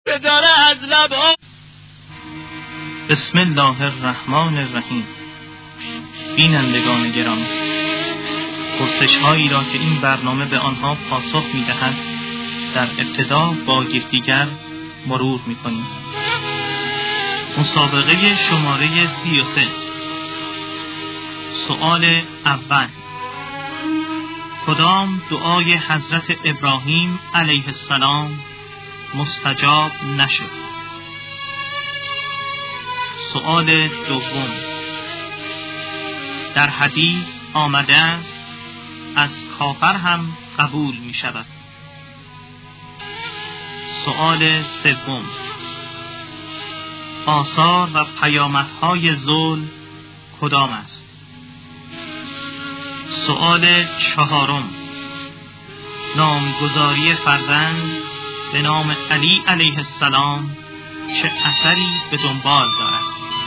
بداره از لبها. بسم الله الرحمن الرحیم. بینندگان گرامی، پرسش هایی را که این برنامه به آنها پاسخ می دهد در ابتدا با یکدیگر مرور می کنیم. مسابقه شماره 33. سؤال اول: کدام دعای حضرت ابراهیم علیه السلام مستجاب نشد؟ سؤال دوم: در حدیث آمده است از کافر هم قبول می شود. سؤال سوم: آثار و پیامدهای ظلم کدام است؟ سؤال چهارم: نامگذاری فرزند به نام علی علیه السلام چه اثری به دنبال دارد؟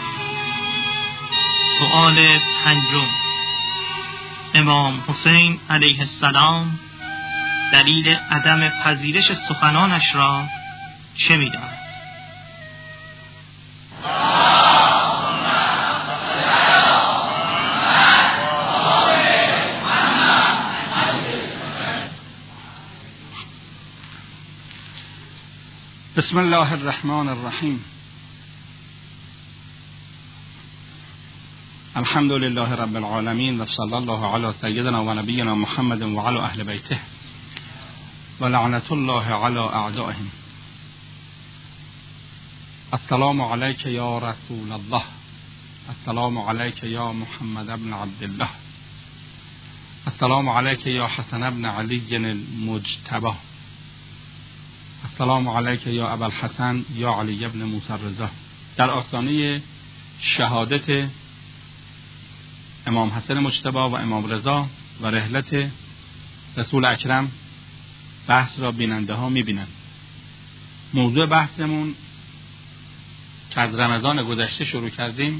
سؤال پنجم: امام حسین علیه السلام دلیل عدم پذیرش سخنانش را چه می‌داند؟ بسم الله الرحمن الرحیم. الحمد لله رب العالمین و صلی الله علی سیدنا و نبینا محمد و علی اهل بیته و لعنت الله علی اعدائهم. السلام علیک یا رسول الله، السلام علیک یا محمد ابن عبدالله، السلام علیک یا حسن ابن علی المجتبی، السلام علیک یا ابوالحسن یا علی ابن موسی الرضا. در آستانه شهادت امام حسن مجتبی و امام رضا و رحلت رسول اکرم بحث را بیننده ها میبینند. موضوع بحثمون که از رمضان گذشته شروع کردیم،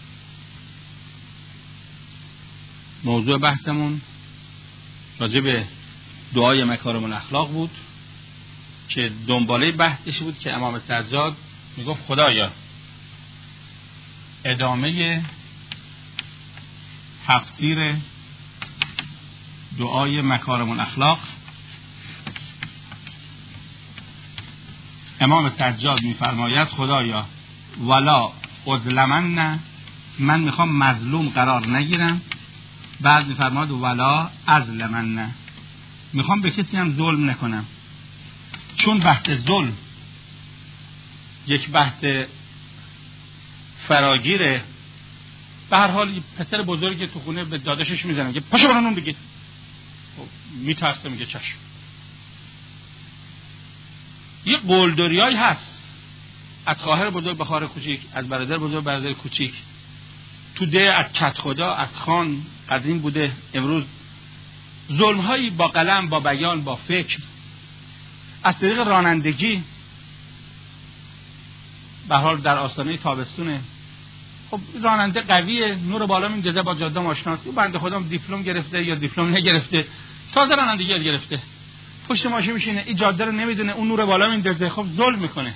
موضوع بحثمون راجع به دعای مکارم الاخلاق بود که دنباله بحثش بود که امام سجاد میگفت خدایا ادامه تفسیر دعای مکارم الاخلاق. امام سجاد میفرماید خدایا ولا اظلمن، من میخوام مظلوم قرار نگیرم. بعد میفرماید ولا اظلمن، میخوام به کسی هم ظلم نکنم. چون بحث ظلم یک بحث فراگیره، به هر حال پسر بزرگی تو خونه به داداشش میزنه که پاشو برو نون بگیر، میترسه میگه چشم. یه قلدریایی هست از خواهر بزرگ به خواهر کوچیک، از برادر بزرگ به برادر کوچیک، تو ده از کت خدا از خان قدیم بوده. امروز ظلم‌هایی با قلم، با بیان، با فکر، از طریق رانندگی، به حال در آستانه تابستونه. خب راننده قویه، نور بالا میندازه، با جاده آشناست. بنده خدا دیپلم گرفته یا دیپلم نگرفته، تازه رانندگی یاد گرفته، پشت ماشین میشینه، این جاده رو نمیدونه، اون نور بالا میندازه، خب ظلم میکنه.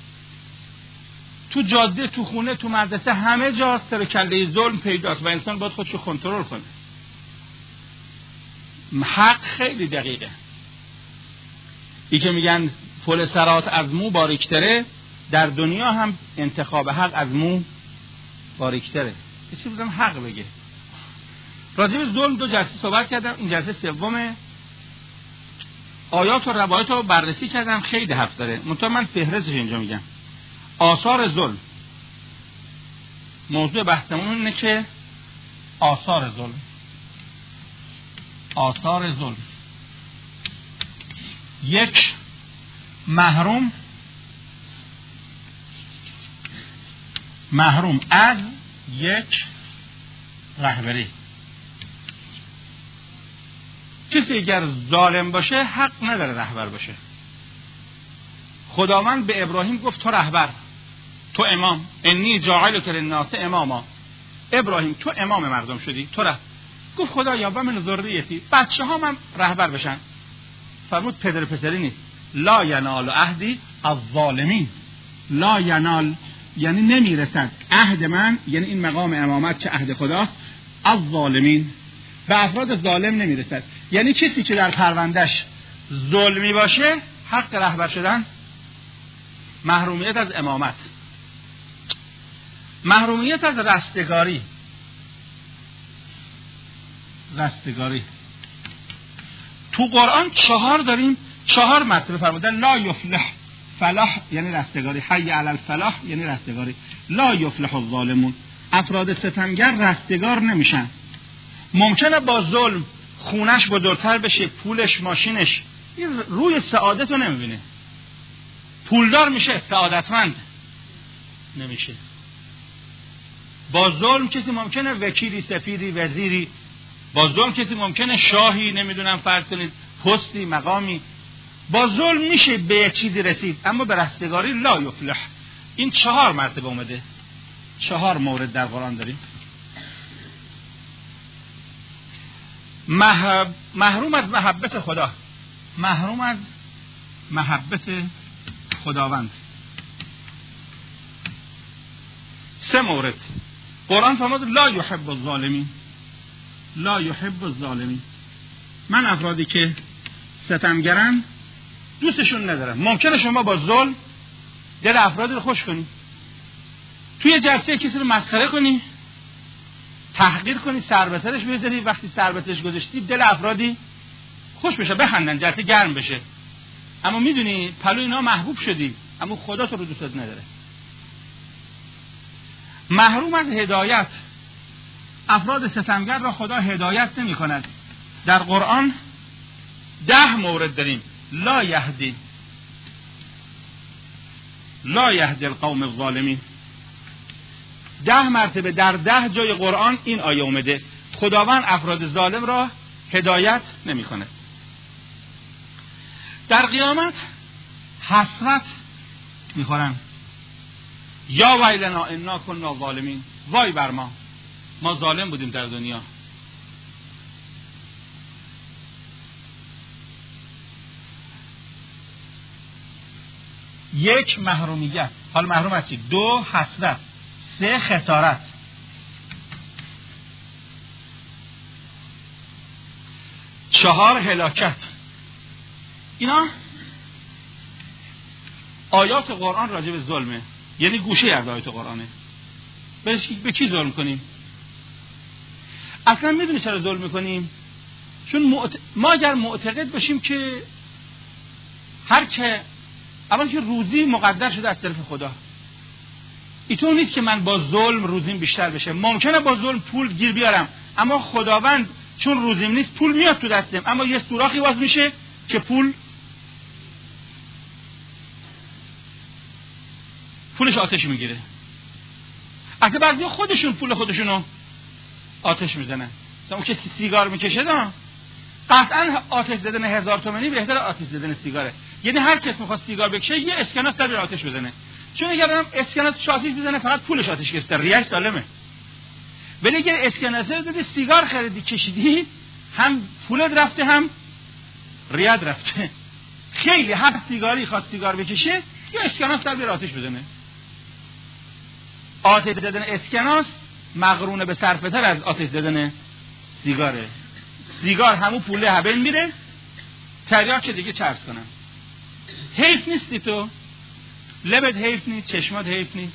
تو جاده، تو خونه، تو مدرسه، همه جا سر کله ظلم پیداست و انسان باید خودشو کنترل کنه. حق خیلی دقیقه. ای که میگن پل صراط از مو باریکتره، در دنیا هم انتخاب حق از مو باریکتره. یه چی بودم حق بگه. راجع به ظلم دو جلسه صحبت کردم، این جلسه سومه. آیات و روایات رو بررسی کردم، خیلی حرف داره، منتها من فهرستش اینجا میگم. آثار ظلم. موضوع بحثمون اینه که آثار ظلم. آثار ظلم. یک، محروم از یک رهبری. کسی اگر ظالم باشه حق نداره رهبر باشه. خداوند به ابراهیم گفت تو رهبر، تو امام، انی جاعلک للناس اماما. ابراهیم تو امام مردم شدی، تو گفت خدایا و من ذریتی، بچه ها من رهبر بشن. فرمود پدر پسری نیست. لا ینال عهدی الظالمین. لا ینال یعنی نمیرسد عهد من، یعنی این مقام امامت که عهد خداست، الظالمین به افراد ظالم نمیرسد. یعنی کسی که در پروندهش ظلمی باشه حق رهبر شدن، محرومیت از امامت، محرومیت از رستگاری. تو قرآن 4 داریم، 4 مطلب فرمودن. لا یفلح، فلاح یعنی رستگاری، حی علی الفلاح یعنی رستگاری. لا یفلح الظالمون، افراد ستمگر رستگار نمیشن. ممکنه با ظلم خونش بزرگتر بشه، پولش، ماشینش، این روی سعادت رو نمیبینه. پولدار میشه، سعادتمند نمیشه. با ظلم کسی ممکنه وکیلی، سفیری، وزیری، با ظلم کسی ممکنه شاهی، نمیدونم فرض کنید پستی، مقامی، با ظلم میشه به چیزی رسید، اما به رستگاری لا یفلح. این 4 مرتبه اومده، 4 مورد در قرآن داریم. محروم از محبت خدا، محروم از محبت خداوند. 3 مورد قرآن فرمود لا یحب الظالمین، لا یحب الظالمین. من افرادی که ستمگرن دوستشون ندارم. ممکنه شما با ظلم دل افرادی رو خوش کنی، توی جلسه کسی رو مسخره کنی، تحقیر کنی، سر به سرش بذاری، وقتی سر به سرش گذاشتی دل افرادی خوش بشه، بخندن، جلسه گرم بشه، اما میدونی پلو اینا محبوب شدی، اما خدا تو رو دوستت نداره. محروم از هدایت، افراد ستمگر را خدا هدایت نمی کند. در قرآن 10 مورد داریم. لا یهدی، لا یهدی القوم الظالمین. 10 مرتبه در 10 جای قرآن این آیه اومده. خداوند افراد ظالم را هدایت نمی کند. در قیامت حسرت میخورن. یا ویلنا انا کنا ظالمین، وای بر ما، ما ظالم بودیم در دنیا. یک محرومیت، حال محروم از چی؟ 2 حسرت، 3 خسارت، 4 هلاکت. اینا آیات قرآن راجع به ظلمه، یعنی گوشه از آیات قرآنه. به کی ظلم کنیم؟ اصلا میدونی چرا ظلم میکنیم؟ چون ما اگر معتقد باشیم که هر که اول که روزی مقدر شده از طرف خدا، اینطور نیست که من با ظلم روزیم بیشتر بشه. ممکنه با ظلم پول گیر بیارم، اما خداوند چون روزیم نیست پول میاد تو دستم، اما یه سوراخی باز میشه که پولش آتش میگیره. اصلا بعضی خودشون پول خودشونو آتش میزنن. مثلا اون کسی سیگار میکشه قطعا آتش زدن 1000 تومانی بهتر آتش زدن سیگاره. یعنی هر کس میخواد سیگار بکشه یه اسکناس در آتش بزنه، چون اگر اسکناس آتش بزنه فقط پولش آتش گرفته، ریش سالمه. ولی اگر اسکناس دادی سیگار خریدی کشیدی، هم پولت رفته هم ریاد رفته. خیلی هر سیگاری خواست سیگار بکشه یه اسکناس در آتش بزنه. آتش زدن اسکناس مقرونه به صرفه‌تر از آتش زدن سیگاره. سیگار همون پوله هبل میره، تریاک که دیگه چرس کنن. حیف نیستی تو، لبت حیف نیست، چشمات حیف نیست.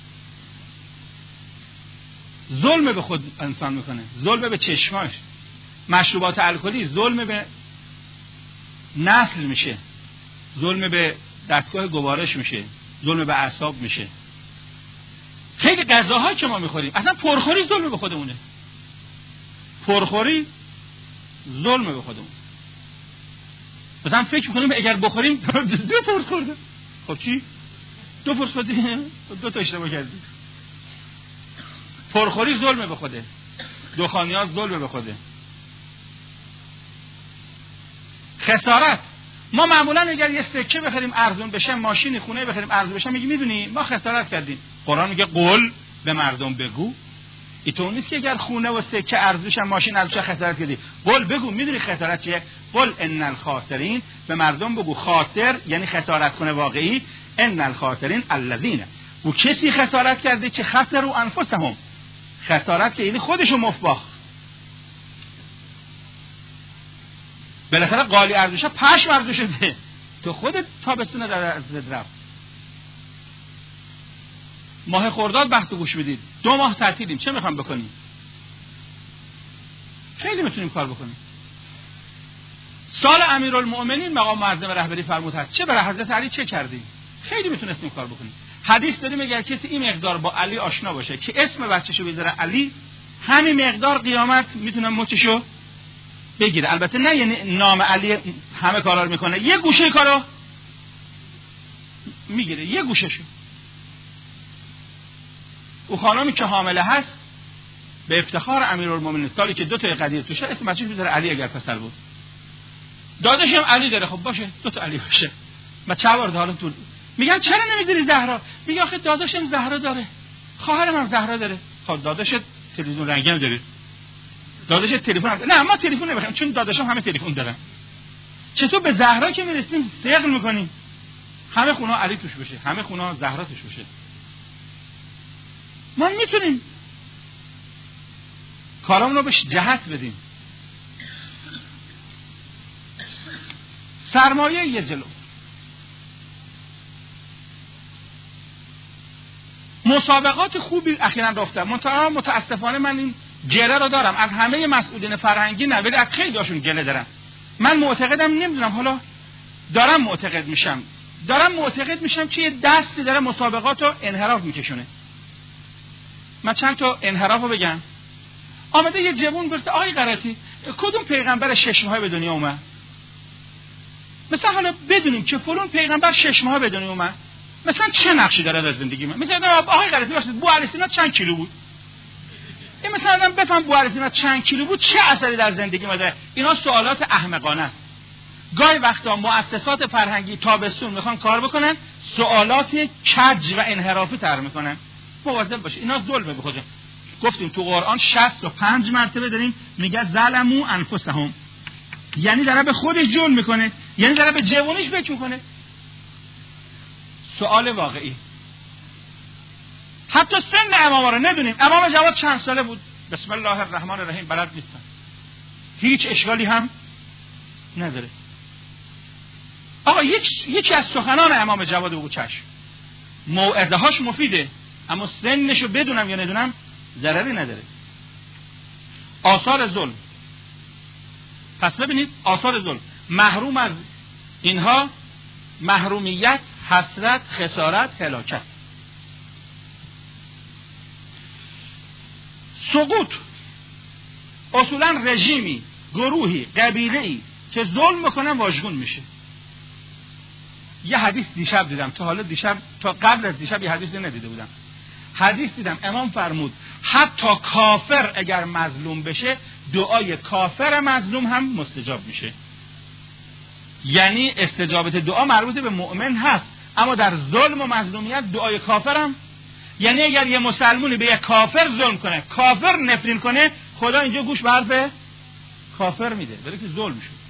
ظلم به خود انسان میکنه، ظلم به چشماش. مشروبات الکلی ظلم به نسل میشه، ظلم به دستگاه گوارش میشه، ظلم به اعصاب میشه. خیلی غذاها که ما میخوریم، اصلا پرخوری ظلم به خودمونه. پرخوری ظلم به خودمون. مثلا فکر میکنیم اگر بخوریم 2 پرس خورده. خب چی؟ 2 پرس خوردی، 2 تا اشتباه کردی. پرخوری ظلم به خوده. دخانیات ظلم به خوده. خسارت. ما معمولا اگر یه سکه بخریم ارزون بشه، ماشین خونه بخریم ارزون بشه، میگی میدونی ما خسارت کردیم. قرآن میگه قول به مردم بگو اینطور نیست که اگر خونه و سکه ارزش ماشین ارزش خسارت کردی. قل بگو میدونی خسارت چیه؟ قل ان الخاسرین، به مردم بگو خاسر یعنی خسارت کنه واقعی. ان الخاسرین الذین، او کسی خسارت کرده که خسروا انفسهم، خسارت که یعنی خودشو مفباخ. بالاخره قالی ارزشه پشم ارزشه ده، تو خودت تابستون در از رفت. ماه خرداد بحث گوش بدید، 2 ماه تعطیلیم، چه میخوام بکنیم؟ خیلی میتونیم کار بکنیم. سال امیرالمؤمنین مقام معظم رهبری فرمود هست، چه برای حضرت علی چه کردیم؟ خیلی میتونستیم کار بکنیم. حدیث داریم اگر کسی این مقدار با علی آشنا باشه که اسم بچه‌شو بذاره علی، همین مقدار قیامت میتونه مچشو بگیره. البته نه یعنی نام علی همه کارا رو میکنه، یه گوشه کارو میگیره، یه گوشهشو. او خانمی که حامله هست به افتخار امیرالمومنین سالی که 2 تا قدیر توشه اسم بچه‌ش بذاره علی اگر پسر بود. داداشم علی داره، خب باشه 2 تا علی باشه. ما چه وارد حالا تو میگن چرا نمیذاری زهرا؟ میگه آخه داداشم زهرا داره، خواهرم هم زهرا داره. خب داداشت تلویزیون رنگی هم داره، داداشت تلفن هم. نه ما تلفن نمیخوایم چون داداشم همه تلفن دارن. چطور به زهرا که میرسیم سقل میکنیم همه خونه علی توش بشه، همه خونه زهرا توش بشه؟ ما میتونیم کارامون رو بهش جهت بدیم. سرمایه یه جلو، مسابقات خوبی اخیراً رفتم. متاسفانه من این گله رو دارم از همه مسئولین فرهنگی، نه ولی از خیلی هاشون گله دارم. من معتقدم، نمیدونم حالا دارم معتقد میشم که یه دستی داره مسابقات رو انحراف میکشونه. من چند تا انحراف رو بگم. آمده یه جوون گفته آقای قرائتی کدوم پیغمبر 6 ماه به دنیا اومد؟ مثلا حالا بدونیم که فلان پیغمبر 6 ماه به دنیا اومد، مثلا چه نقشی داره در زندگی من؟ مثلا آقای قرائتی باشید بو علیسینا چند کیلو بود؟ این مثلا آدم بفهم بو علیسینا چند کیلو بود چه اثری در زندگی ما داره؟ اینا سوالات احمقانه است. گاهی وقتا مؤسسات فرهنگی تابستون میخوان کار بکنن، سوالات کج و انحرافی طرح میکنن. مواظب باشه، اینا ظلمه به خودشون. گفتیم تو قرآن 65 مرتبه داریم میگه ظلموا انفسهم، یعنی داره به خودش ظلم میکنه، یعنی داره به جوونیش فکر میکنه. سوال واقعی، حتی سن امام رو ندونیم. امام جواد چند ساله بود؟ بسم الله الرحمن الرحیم بلد نیستن، هیچ اشکالی هم نداره. آقا یکی از سخنان امام جواد بگو چشم، موعظه هاش مفیده، اما سنشو بدونم یا ندونم ضرری نداره. آثار ظلم، پس ببینید آثار ظلم، محروم از اینها محرومیت، حسرت، خسارت، هلاکت. سقوط، اصولا رژیمی، گروهی، قبیله‌ای که ظلم میکنن واژگون میشه. یه حدیث دیشب دیدم، تا قبل از دیشب یه حدیث ندیده بودم. حدیث دیدم امام فرمود حتی کافر اگر مظلوم بشه دعای کافر مظلوم هم مستجاب میشه. یعنی استجابت دعا مربوط به مؤمن هست، اما در ظلم و مظلومیت دعای کافر هم، یعنی اگر یه مسلمونی به یه کافر ظلم کنه، کافر نفرین کنه، خدا اینجا گوش به حرف کافر میده، ولی که ظلم شد.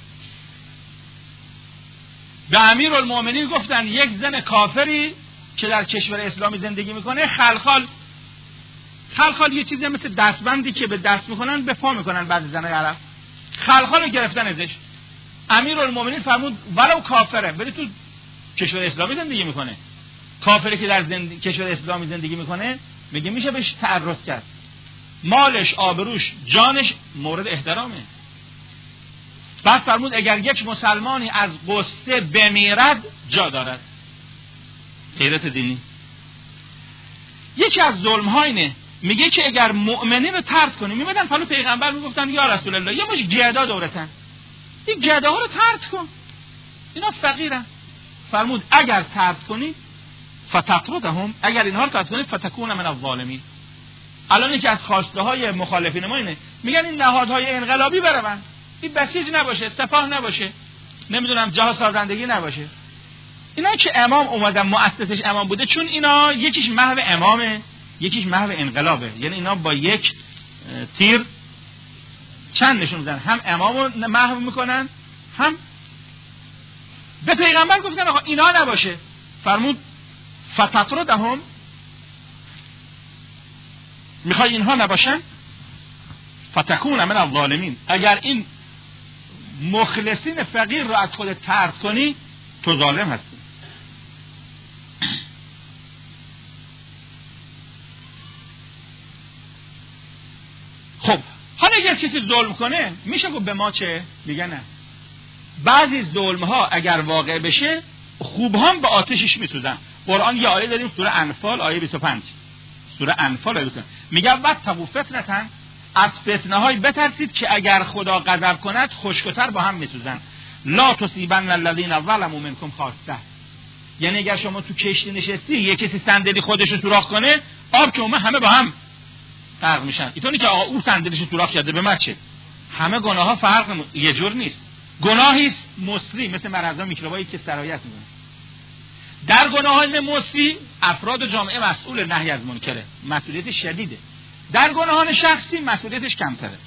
به امیرالمؤمنین گفتن یک زن کافری که در کشور اسلامی زندگی میکنه خلخال یه چیزی مثل دستبندی که به دست میکنن به پا میکنن بعضی زنای عرب، خلخال رو گرفتن ازش. امیرالمؤمنین فرمود ولو کافره، ولی تو کشور اسلامی زندگی میکنه. کافری که در کشور اسلامی زندگی میکنه میگه میشه بهش تعرض کرد، مالش، آبروش، جانش مورد احترامه. بعد فرمود اگر یک مسلمانی از غصه بمیرد جا دارد. غیرت دینی. یکی از ظلم ها اینه، میگه که اگر مؤمنی رو طرد کنی، میمدن پلو پیغمبر میگفتن یا رسول الله یه مش گدا دورتن، این گدا ها رو طرد کن، اینا فقیرن. فرمود اگر طرد کنی فتطردهم، اگر اینها رو طرد کنی فتکون من الظالمین. الان یکی از خواسته های مخالفین ما اینه، میگن این نهادهای انقلابی برون، این بسیج نباشه، سپاه نباشه، نمیدونم جهاد سازندگی نباشه. اینا که امام اومدن مؤسسش امام بوده، چون اینا یکیش محو امامه، یکیش محو انقلابه، یعنی اینا با یک تیر چند نشون میدن، هم امامو محو میکنن، هم به پیغمبر گفتن آقا اینا نباشه. فرمود فتطردهم، میخوای اینها نباشن، فتکون من الظالمین، اگر این مخلصین فقیر رو از خودت طرد کنی تو ظالم هستی. خب حالا اگر کسی ظلم کنه میشه گفت به ما چه؟ میگه نه، بعضی ظلم ها اگر واقع بشه خوب هم به آتشش میسوزن. قرآن یه آیه داریم سوره انفال آیه 25، سوره انفال آیه 25 میگه واتقوا فتنة، از فتنه های بترسید که اگر خدا غضب کند خشک‌تر با هم میسوزن. لا تصیبن الذین ظلموا منکم خاصة، یعنی اگر شما تو کشتی نشستی یه کسی صندلی خودش رو سوراخ کنه، آب که اومد همه با هم فرق میشن. اینطوری که آقا او صندلیش رو سوراخ کرده به من چه؟ همه گناه ها فرق یه جور نیست. گناهی است مصری، مثل مرضا میکروبایی که سرایت میکنه. در گناهان مصری افراد جامعه مسئول نهی از منکره، مسئولیت شدیده. در گناهان شخصی مسئولیتش کمتره.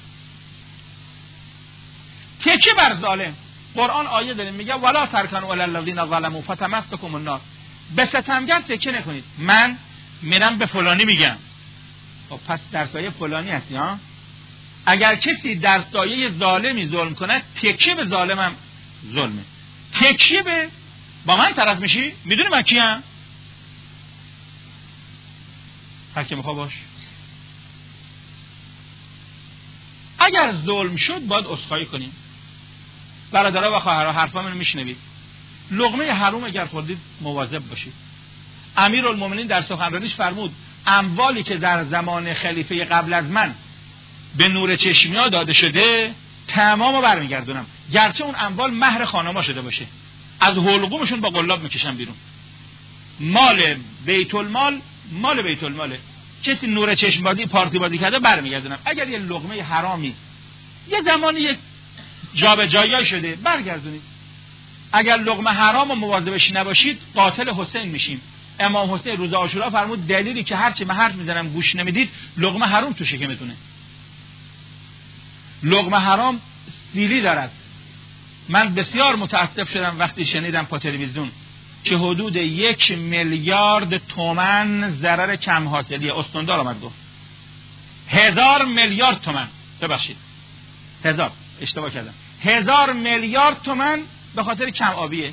تکیه بر ظالم، قرآن آیه داره میگه ولا ترکنوا الی الذین ظلموا فتمسکم النار، به ستمگر تکیه نکنید. من میرم به فلانی میگم پس در سایه فلانی هستی ها. اگر کسی در سایه ظالمی ظلم کنه تکیه به ظالمم ظلمه. تکیه به با من طرف میشی، میدونی من کیم؟ هر کی میخوا باش. اگر ظلم شد باید عذرخواهی کنیم. برادرها و خواهرها حرفامو میشنوید. لقمه حرام اگر خوردید مواظب باشید. امیرالمومنین در سخنرانیش فرمود اموالی که در زمان خلیفه قبل از من به نور چشمیا داده شده تمامو برمیگردونم، گرچه اون اموال مهر خانما شده باشه، از حلقومشون با قلاب میکشم بیرون. مال بیت المال مال بیت الماله، کسی نور چشم بازی پارتی بازی کرده برمیگردونم. اگر یه لقمه حرامی یه زمانی یه جابجایی شده برگردونید. اگر لقمه حرام و مواظبش نباشید قاتل حسین میشیم. امام حسین روز عاشورا فرمود دلیلی که هرچی من حرف میزنم گوش نمیدید لقمه حرام تو شکمتونه. لقمه حرام سیلی دارد. من بسیار متاسف شدم وقتی شنیدم په تلویزیون که حدود 1 میلیارد تومان ضرر کم حاصلی استاندار آمد گفت 1000 میلیارد تومان، ببخشید 1000 اشتباه کردم، 1000 میلیارد تومان به خاطر کم آبیه.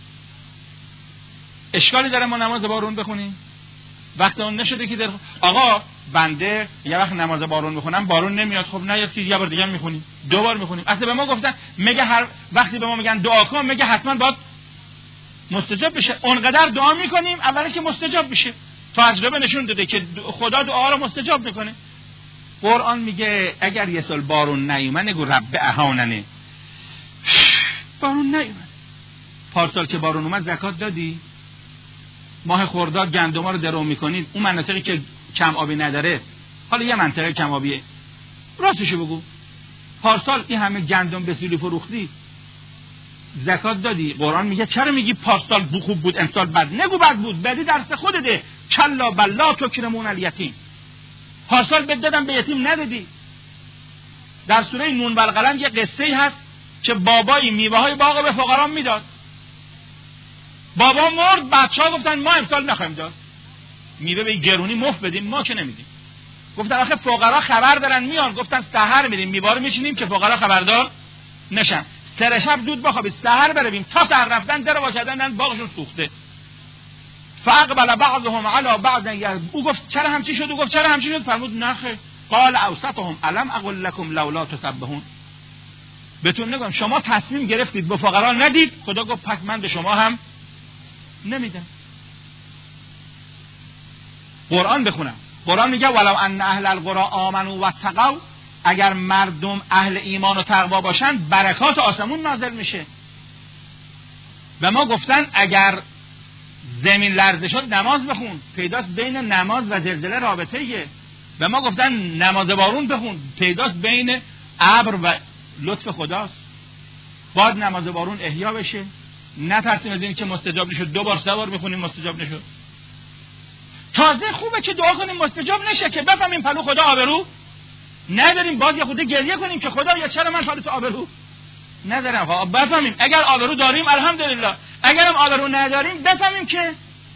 اشکالی داره ما نماز بارون بخونیم؟ وقت اون نشده که آقا بنده یه وقت نماز بارون میخونم بارون نمیاد، خب نه یه بار دیگه میخونیم، 2 بار میخونیم. اصلا به ما گفتن میگه هر وقتی به ما میگن دعا کن میگه حتما باید مستجاب بشه. اونقدر دعا میکنیم اولی که مستجاب بشه. تجربه نشون داده که خدا دعا رو مستجاب میکنه. قرآن میگه اگر یه سال بارون نیومد نگو رب اهاننه، بارون نیومد. پارسال که بارون اومد زکات دادی؟ ماه خرداد گندما رو درو میکنید، اون مناطقی که کم آبی نداره، حالا یه منطقه کم آبیه، راستشو بگو پارسال این همه گندم به سیلی فروختی زکات دادی؟ قرآن میگه چرا میگی پارسال خوب بود امسال بد؟ نگو بد بود، بدی درس خودته. کلا بلا تکرمون الیتیم، پارسال بد دادم به یتیم ندادی. در سوره نون والقلم یه قصه‌ای هست که بابایی میوه‌های باغ به فقرا میداد. بابا مرد، بچه‌ها گفتن ما امسال نخوایم داد، میوه به گرونی مفت بدیم، ما که نمیدیم. گفتن آخه فقرا خبر دارن میان، گفتن سحر میریم میوه رو میچینیم که فقرا خبردار نشن، سر شب دود بخوابید سحر بریم، تا سحر رفتن در وا کردن باغشون سوخته. فاقبل بعضهم علی بعض، او گفت چرا همچی شد؟ او گفت چرا همچی شد؟ فرمود نخه. قال اوسطهم الم اقول لكم لولا تسبحون، بهتون نگم شما تصمیم گرفتید به فقرا ندید، خدا گفت پس من به شما هم نمیدم. قرآن بخونم، قرآن میگه ولو ان اهل القرى آمنوا واتقوا، اگر مردم اهل ایمان و تقوا باشن برکات آسمون نازل میشه. و ما گفتن اگر زمین لرزه شد نماز بخون، پیداست بین نماز و زلزله رابطه ایه. و ما گفتن نماز بارون بخون، پیداست بین ابر و لطف خداست. باید نماز بارون احیا بشه، نترسیم از این که مستجاب نشد 2 بار 3 بار میخونیم مستجاب نشد. تازه خوبه که دعا کنیم مستجاب نشه که بفهمیم پلو خدا آبرو نداریم، باز یه خود گریه کنیم که خدا یا چرا من پلو تو آبرو ندارم. بفهمیم اگر آبرو داریم الحمدلله، اگر هم آبرو نداریم بفهمیم که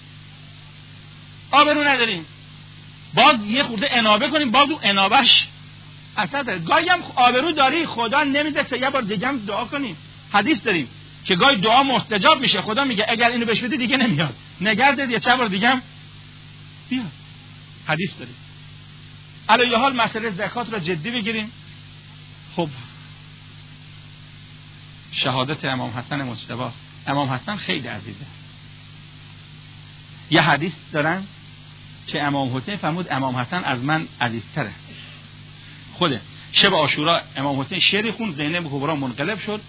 آبرو نداریم، باز یه خورده انابه کنیم، باز اون انابش اثر داره. گاهی هم آبرو داری خدا نمیده که یه بار دیگه هم دعا کنیم. حدیث داریم که گاهی دعا مستجاب میشه، خدا میگه اگر اینو بهش بدی دیگه نمیاد، نگرد یه چند بار دیگه هم بیاد. حدیث داریم. علی حال مسئله زکات را جدی بگیریم. خب شهادت امام حسن مجتبی، امام حسن خیلی عزیزه. یه حدیث دارن که امام حسین فرمود امام حسن از من عزیزتره. خوده شب عاشورا امام حسین شعری خوند، زینب کبرا منقلب شد.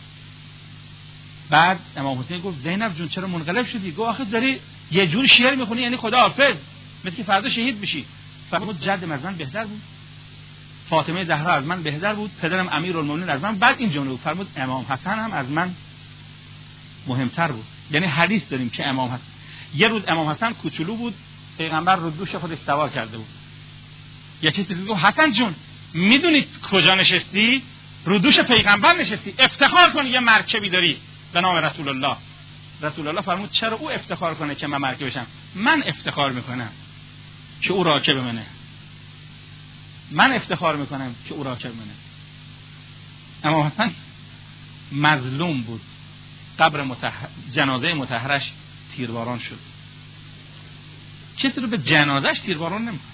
بعد امام حسین گفت زینب جون چرا منقلب شدی؟ گفت آخه داری یه جور شعر میخونی یعنی خدا حافظ، مثل که فردا شهید بشی. فرمود جدم از من بهتر بود، فاطمه زهرا از من بهتر بود، پدرم امیرالمومنین از من. بعد این جمله فرمود امام حسن هم از من مهمتر بود. یعنی حدیث داریم که امام حسن، یه روز امام حسن کوچولو بود، پیغمبر رو دوش خودش سوار کرده بود. یکی گفت حسن جون میدونی کجا نشستی؟ رو دوش پیغمبر نشستی، افتخار کنی یه مرکبی داری به نام رسول الله. رسول الله فرمود چرا او افتخار کنه که من مرکبشم؟ من افتخار میکنم که او راکب منه، من افتخار میکنم که او راکب منه. امام حسن مظلوم بود، قبر جنازه مطهرش تیرباران شد. کسی رو به جنازش تیرباران نمیکنه.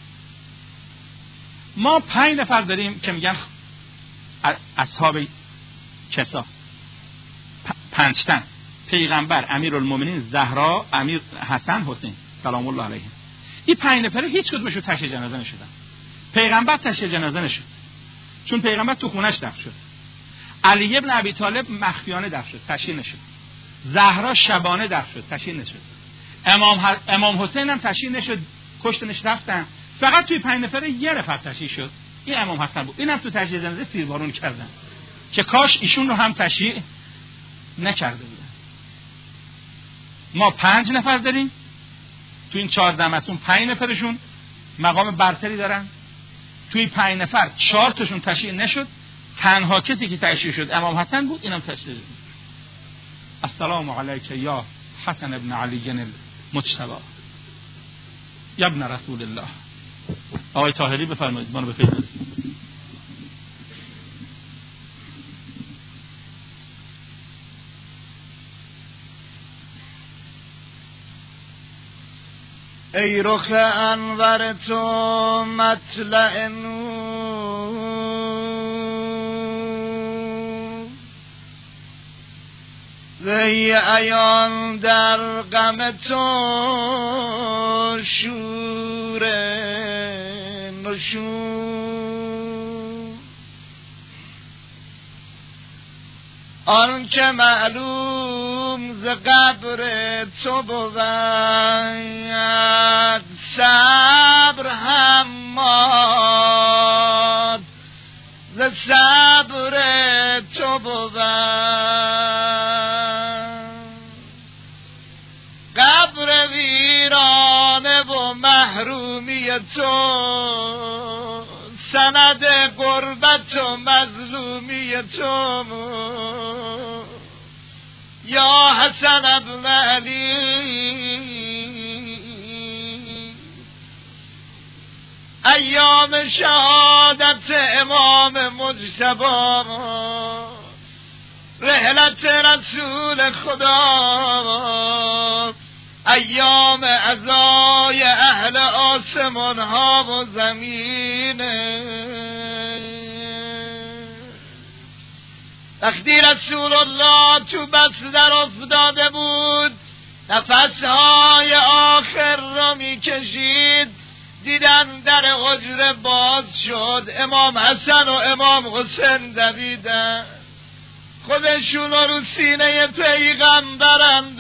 ما 5 نفر داریم که میگن اصحاب کسا، 5 تن: پیغمبر، امیرالمومنین، زهرا، امیر حسن، حسین سلام الله علیهم. این 5 نفر هیچ کدومشون تشییع جنازه نشدن. پیغمبر تشییع جنازه نشد چون پیغمبر تو خونش دفن شد. علی ابن ابی طالب مخفیانه دفن شد، تشییع نشد. زهرا شبانه دفن شد، تشییع نشد. امام حسین هم تشییع نشد، کشتنش رفتن. فقط توی 5 نفر یه نفر تشییع شد، این امام حسن بود. اینم تو تشییع جنازه تیربارون کردن که کاش ایشون رو هم تشییع نکرده بودن. ما 5 نفر داریم، تو این 14 مصون 5 نفرشون مقام برتری دارن. توی 5 نفر 4 تاشون تشییع نشد، تنها کسی که تشییع شد امام حسن بود، اینم تشییع شد. السلام علیک یا حسن ابن علی المجتبی یا ابن رسول الله. آقای طاهری بفرمایید منو بفرمایید. ای رخ انور تو مطلع نور، وی عیان در غم تو شور نشور. آن که معلوم ز قبر تو بود، صبر هماد ز صبر تو بود. قبر ویرانه و محرومی تو، سند غربت و مظلومی تو، یا حسن ابن علی. ایام شهادت امام مجتبی، رحلت رسول خدا، ایام عزای اهل آسمان ها و زمین. وقتی رسول الله تو بستر افتاده بود، نفسهای آخر را می کشید، دیدن در حجره باز شد، امام حسن و امام حسین دویدن، خودشون رو سینه پیغمبر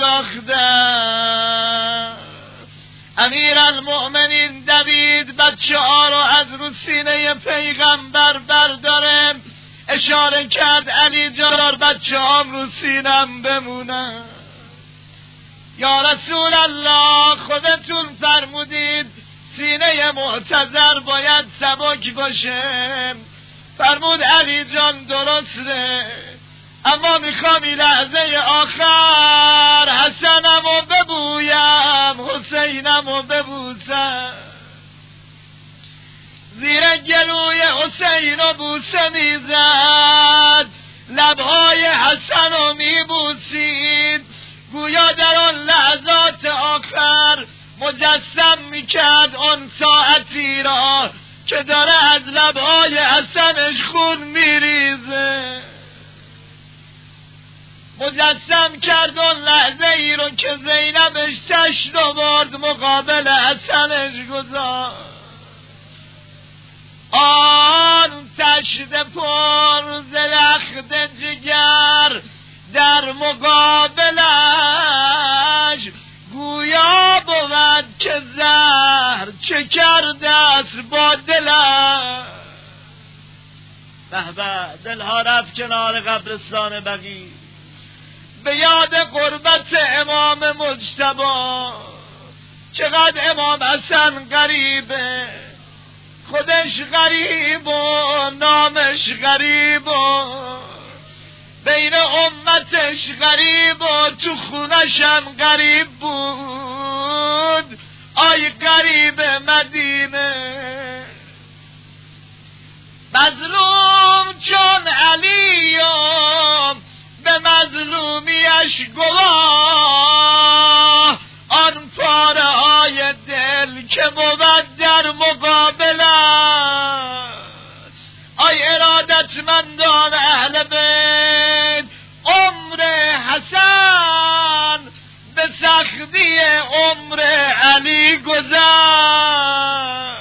انداختن. امیرالمؤمنین دوید بچه ها رو از رو سینه پیغمبر برداره، اشاره کرد علی جان بچه هم رو سینم بمونن. یا رسول الله خودتون فرمودید سینه معتذر باید سبک باشه. فرمود علی جان درسته، اما میخوام این لحظه آخر حسنمو ببویم حسینمو ببوسم. زیر گلوی حسینو بوسه میزد، لبهای حسنو میبوسید، گویا در آن لحظات آخر مجسم میکرد آن ساعتی را که داره از لبهای حسنش خون میریزه. مجسم کرد اون لحظه ای رو که زینبش تشت آورد مقابل حسنش گذاشت. آن تشت پر ز لخت جگر در مقابلش گویا بود که زهر چه کرده است با دلش. به به، دلها رفت کنار قبرستان بقیع به یاد قربت امام مجتبی. چقدر امام حسن غریبه، خودش غریب و نامش غریب و بین امتش غریب و تو خونشم غریب بود. آی غریب مدینه، مظلوم چون علیم به مظلومیش گواه، آن پاره های دل که بود در مقابلش. آی ارادتمندان اهل بیت، عمر حسن به سختی عمر علی گذشت،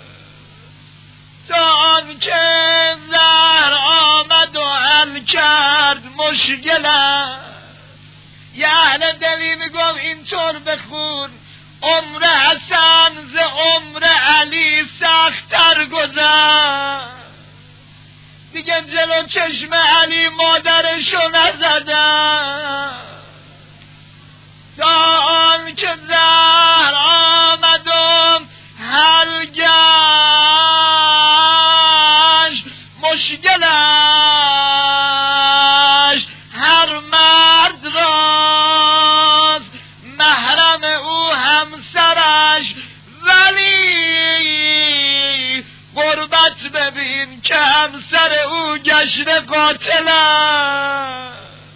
تا آن که زهر آمد و حل کرد مشکلم. یه اهل دلی میگم اینطور بخون، عمر حسن ز عمر علی سخت‌تر گذشت. دیگه جلو چشم علی مادرشو نزدن، تا آن که زهر آمد و حل گشت مشکلش. هر مرد راست محرم او همسرش، ولی قربت ببین که همسر او گشته قاتلش.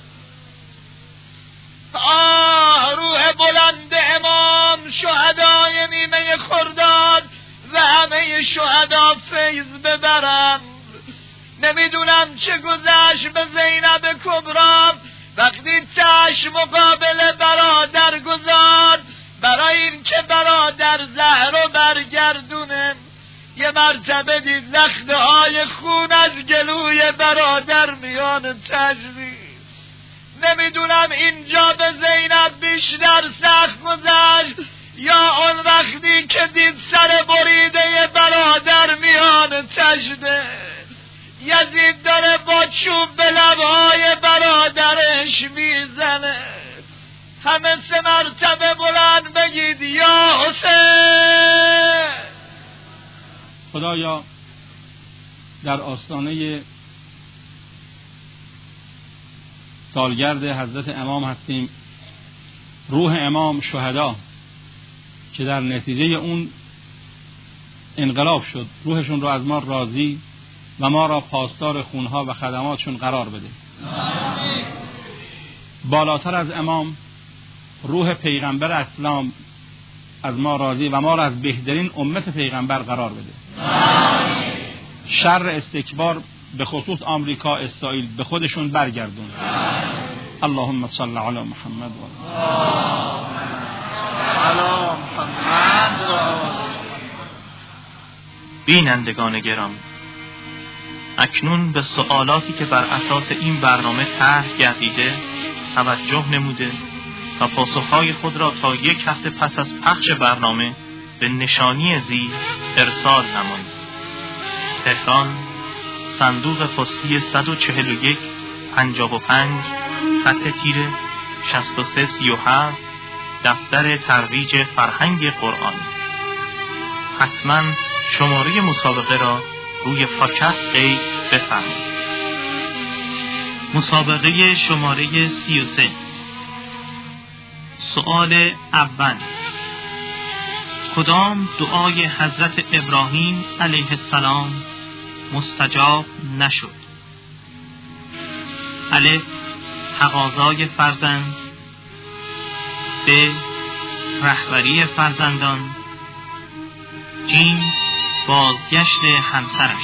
روح بلند امام شهدای نیمه خرداد و همه شهدا فیض ببرند. نمیدونم چه گذشت به زینب کبری وقتی چشم مقابل برادر گذاشت، برای این که برادر زهرو برگردونه. یه مرتبه دید لخته های خون از گلوی برادر میان تجویز. نمیدونم اینجا به زینب بیشتر سخت گذشت یا اون وقتی که دید سر بریده برادر میان تجده. یزید داره با چوب به لبهای برادرش میزنه. همه 3 مرتبه بلند بگید یا حسین. خدایا در آستانه سالگرد حضرت امام هستیم. روح امام شهدا که در نتیجه اون انقلاب شد، روحشون رو از ما راضی و ما را پاسدار خونها و خدماتشون قرار بده. آمین. بالاتر از امام روح پیغمبر اسلام از ما راضی و ما را از بهترین امت پیغمبر قرار بده. آمین. شر استکبار به خصوص آمریکا اسرائیل به خودشون برگردون. اللهم صل علی محمد و بینندگان گرامی، اکنون به سوالاتی که بر اساس این برنامه طرح گردیده توجه نموده و پاسخهای خود را تا 1 هفته پس از پخش برنامه به نشانی زیر ارسال نمایید. تهران، صندوق پستی 141 55 خط تیره 6337 دفتر ترویج فرهنگ قرآنی. حتما شماره مسابقه را روی پاکت قید بفرمایید. مسابقه شماره 33. سؤال اول: کدام دعای حضرت ابراهیم علیه السلام مستجاب نشد؟ الف: تقاضای فرزند. ب: رهبری فرزندان. جیم: بازگشت همسرش.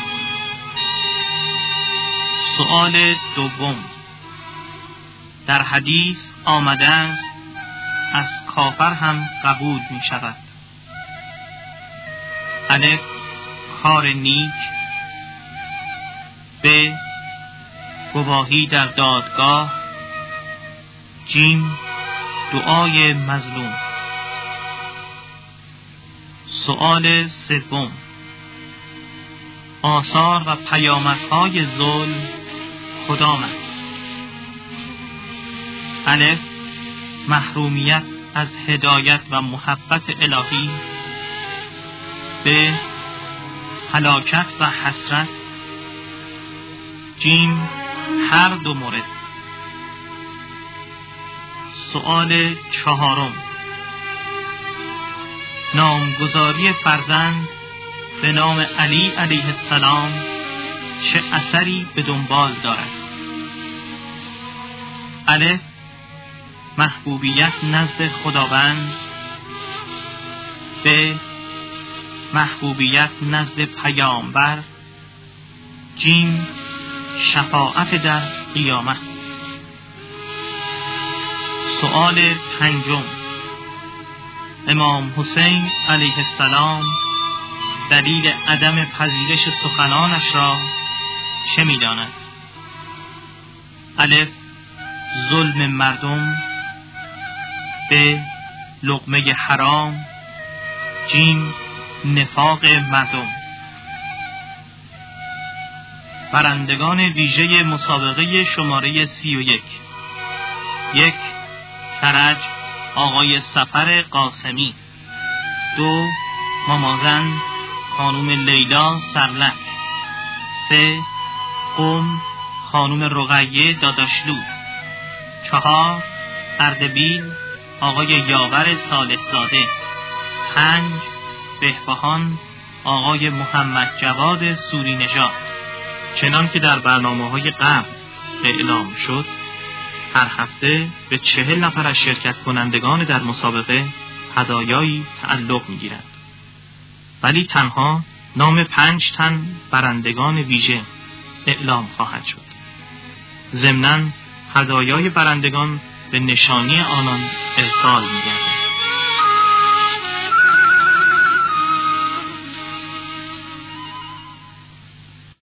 سؤال دوم: در حدیث آمده است از کافر هم قبول می شود. الف: کار نیک. ب: گواهی در دادگاه. جیم: دعای مظلوم. سؤال سوم: آثار و پیامدهای ظلم کدام است؟ الف: محرومیت از هدایت و محبت الهی. ب: هلاکت و حسرت. جیم: هر دو مورد. سؤال چهارم: نامگذاری فرزند به نام علی علیه السلام چه اثری به دنبال دارد؟ الف: محبوبیت نزد خداوند. ب: محبوبیت نزد پیامبر. جیم: شفاعت در قیامت. سؤال پنجم: امام حسین علیه السلام دلیل عدم پذیرش سخنانش را چه می‌داند؟ الف: ظلم مردم. ب: لقمه حرام. جیم: نفاق مردم. برندگان ویژه مسابقه شماره 31: 1. کرج آقای سفر قاسمی. 2. مامازن خانم لیلا سرلک. 3. قم خانم رقیه داداشلو. 4. اردبیل آقای یاور صالح زاده. 5. بهبهان آقای محمد جواد سوری نژاد. چنان که در برنامه‌های قبل اعلام شد، هر هفته به 40 نفر از شرکت کنندگان در مسابقه هدایایی تعلق می‌گیرد. ولی تنها نام 5 تن برندگان ویژه اعلام خواهد شد. ضمناً هدایای برندگان به نشانی آنان ارسال می‌گردد.